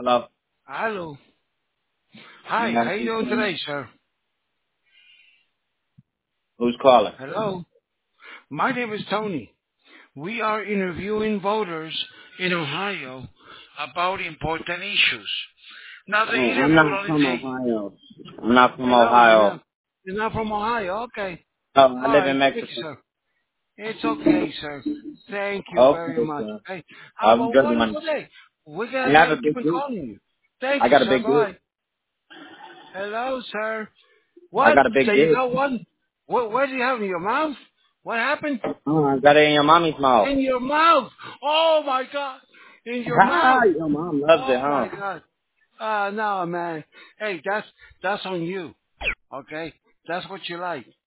Hello. Hello. Hi, Yeah, how you doing today, sir? who's calling? Hello. My name is Tony. We are interviewing voters in Ohio about important issues. Now the I'm interview will not only from take. Ohio. I'm not from Hello, Ohio. you're not from Ohio. Okay. Oh, I All live right. in Thank you, Mexico. sir. It's okay, sir. Thank you very Okay, much. sir. Hey, have Have a a good one. wonderful day. We're I gonna have a keep big on group. calling you. Thank I you, got a sir. big group. Bye. Hello, sir. I What? got a big So you group. got one? What do you have in your mouth? What happened? Oh, I got it in your mommy's mouth. In your mouth. Oh my God. In your Ha! mouth. Your mom loves it, Oh huh? my God. No, man. Hey, that's on you. Okay? That's what you like.